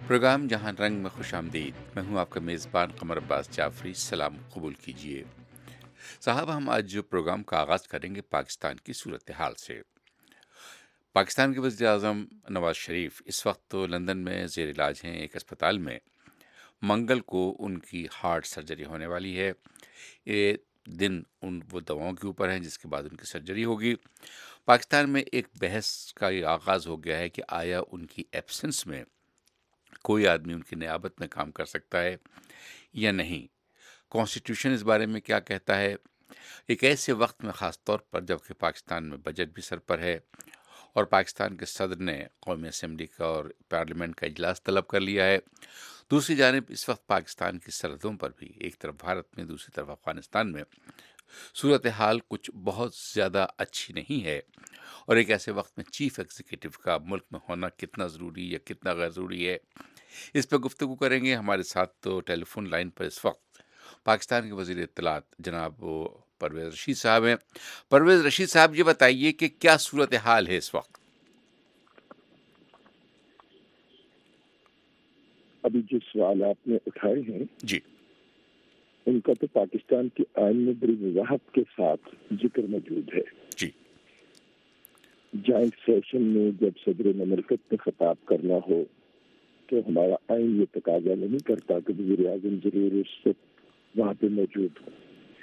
Programme جہاں رنگ میں خوش آمدید، میں ہوں آپ کا میزبان قمر عباس جعفری، سلام قبول کیجیے۔ صاحب، ہم آج جو پروگرام کا آغاز کریں گے پاکستان کی صورتحال سے۔ پاکستان کے وزیر اعظم نواز شریف اس وقت تو لندن میں زیر علاج ہیں ایک اسپتال میں۔ منگل کو ان کی ہارٹ سرجری ہونے والی ہے۔ یہ دن وہ دواؤں کے اوپر ہیں جس کے بعد ان کی سرجری ہوگی۔ پاکستان میں ایک بحث کا یہ آغاز ہو گیا ہے کہ آیا ان کی ایبسنس میں کوئی آدمی ان کی نیابت میں کام کر سکتا ہے یا نہیں۔ کانسٹیٹیوشن اس بارے میں کیا کہتا ہے؟ ایک ایسے وقت میں، خاص طور پر جب کہ پاکستان میں بجٹ بھی سر پر ہے اور پاکستان کے صدر نے قومی اسمبلی کا اور پارلیمنٹ کا اجلاس طلب کر لیا ہے، دوسری جانب اس وقت پاکستان کی سرحدوں پر بھی، ایک طرف بھارت میں، دوسری طرف افغانستان میں، صورتحال کچھ بہت زیادہ اچھی نہیں ہے۔ اور ایک ایسے وقت میں چیف ایگزیکٹو کا ملک میں ہونا کتنا ضروری یا کتنا غیر ضروری ہے، اس پہ گفتگو کریں گے۔ ہمارے ساتھ تو ٹیلی فون لائن پر اس وقت پاکستان کے وزیر اطلاعات جناب پرویز رشید صاحب ہیں۔ پرویز رشید صاحب، یہ بتائیے کہ کیا صورتحال ہے اس وقت؟ ابھی جو سوال آپ نے اٹھائے ہیں جی ان کا تو پاکستان کے آئین میں بڑی وضاحت کے ساتھ ذکر موجود ہے۔ جی جوائنٹ سیشن میں جب صدر مملکت نے خطاب کرنا ہو تو ہمارا آئین یہ تقاضا نہیں کرتا کہ وزیر اعظم ضرور اس وقت وہاں پہ موجود ہو۔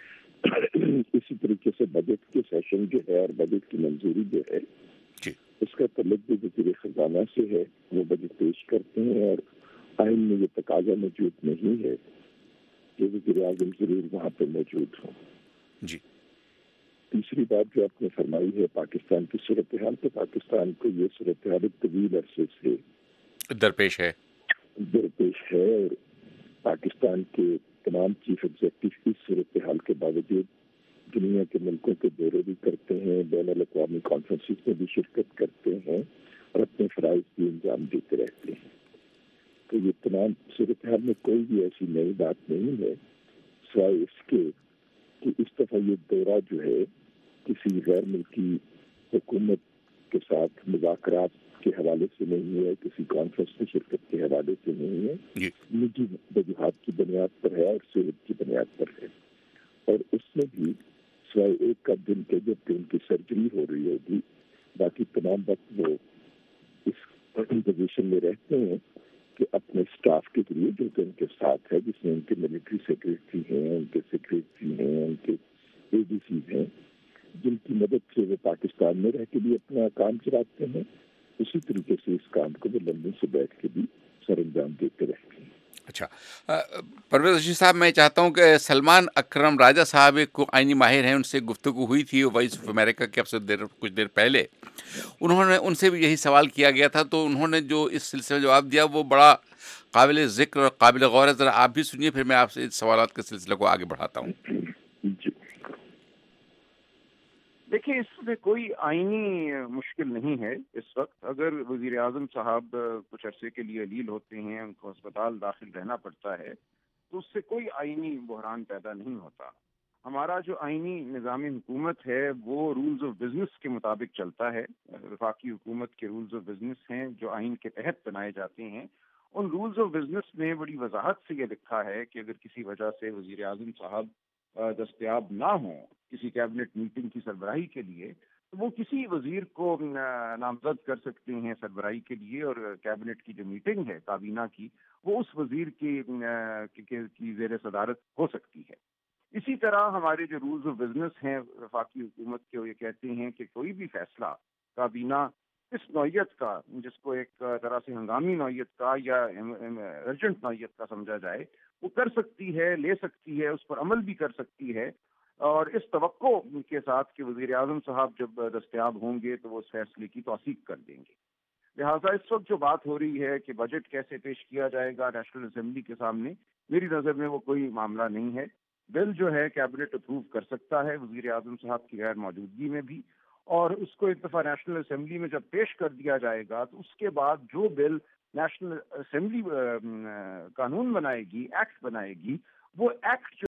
اسی طریقے سے بجٹ کے سیشن جو ہے اور بجٹ کی منظوری جو ہے جی اس کا تعلق بھی وزیر خزانہ سے ہے، وہ بجٹ پیش کرتے ہیں اور آئین میں یہ تقاضا موجود نہیں ہے کہ وزیر اعظم ضرور وہاں پہ موجود ہوں۔ جی تیسری بات جو آپ نے فرمائی ہے پاکستان کی صورتحال، تو پاکستان کو یہ صورتحال طویل عرصے سے درپیش ہے۔ درپیش ہے اور پاکستان کے تمام چیف ایگزیکٹو اس صورتحال کے باوجود دنیا کے ملکوں کے دورے بھی کرتے ہیں، بین الاقوامی کانفرنسز میں بھی شرکت کرتے ہیں اور اپنے فرائض بھی انجام دیتے رہتے ہیں۔ تو یہ تمام صورتحال میں کوئی بھی ایسی نئی بات نہیں ہے سوائے اس کے کہ اس دفعہ یہ دورہ جو ہے کسی غیر ملکی حکومت کے ساتھ مذاکرات کے حوالے سے نہیں ہے، کسی کانفرنس میں شرکت کے حوالے سے نہیں ہے، جی نجی وجوہات کی بنیاد پر ہے اور صحت کی بنیاد پر ہے۔ اور اس میں بھی سوائے ایک کا دن کے جب کہ ان کی سرجری ہو رہی ہوگی، باقی تمام وقت وہ اس پوزیشن میں رہتے ہیں کہ اپنے اسٹاف کے ذریعے جو کہ ان کے ساتھ ہے، جس میں ان کے ملٹری سیکریٹری ہیں، ان کے سیکریٹری ہیں، ان کے اے ڈی سیز ہیں، جن کی مدد سے وہ پاکستان میں رہ کے بھی اپنا کام چلاتے ہیں، اسی طریقے سے اس کام کو وہ لندن سے بیٹھ کے بھی سر انجام دیتے رہتے ہیں۔ اچھا، پرویز رشید صاحب، میں چاہتا ہوں کہ سلمان اکرم راجہ صاحب ایک آئینی ماہر ہیں، ان سے گفتگو ہوئی تھی وائس آف امریکہ کے اب سے کچھ دیر پہلے۔ انہوں نے ان سے بھی یہی سوال کیا گیا تھا، تو انہوں نے جو اس سلسلے میں جواب دیا وہ بڑا قابل ذکر اور قابل غور ہے۔ ذرا آپ بھی سنیے، پھر میں آپ سے اس سوالات کے سلسلے کو آگے بڑھاتا ہوں۔ جی دیکھیں، اس میں کوئی آئینی مشکل نہیں ہے۔ اس وقت اگر وزیر اعظم صاحب کچھ عرصے کے لیے علیل ہوتے ہیں، ان کو اسپتال داخل رہنا پڑتا ہے، تو اس سے کوئی آئینی بحران پیدا نہیں ہوتا۔ ہمارا جو آئینی نظام حکومت ہے وہ رولز آف بزنس کے مطابق چلتا ہے۔ وفاقی حکومت کے رولز آف بزنس ہیں جو آئین کے تحت بنائے جاتے ہیں۔ ان رولز آف بزنس میں بڑی وضاحت سے یہ لکھا ہے کہ اگر کسی وجہ سے وزیر اعظم صاحب دستیاب نہ ہوں کسی کیبنٹ میٹنگ کی سربراہی کے لیے، تو وہ کسی وزیر کو نامزد کر سکتے ہیں سربراہی کے لیے، اور کیبنٹ کی جو میٹنگ ہے کابینہ کی، وہ اس وزیر کی زیر صدارت ہو سکتی ہے۔ اسی طرح ہمارے جو رولز آف بزنس ہیں وفاقی حکومت کے، وہ یہ کہتے ہیں کہ کوئی بھی فیصلہ کابینہ اس نوعیت کا، جس کو ایک طرح سے ہنگامی نوعیت کا یا ارجنٹ نوعیت کا سمجھا جائے، وہ کر سکتی ہے، لے سکتی ہے، اس پر عمل بھی کر سکتی ہے، اور اس توقع کے ساتھ کہ وزیر اعظم صاحب جب دستیاب ہوں گے تو وہ اس فیصلے کی توثیق کر دیں گے۔ لہٰذا اس وقت جو بات ہو رہی ہے کہ بجٹ کیسے پیش کیا جائے گا نیشنل اسمبلی کے سامنے، میری نظر میں وہ کوئی معاملہ نہیں ہے۔ بل جو ہے کیبنٹ اپروو کر سکتا ہے وزیر اعظم صاحب کی غیر موجودگی میں بھی، اور اس کو ایک دفعہ نیشنل اسمبلی میں جب پیش کر دیا جائے گا تو اس کے بعد جو بل نیشنل اسمبلی قانون بنائے گی، ایکٹ بنائے گی، وہ ایکٹ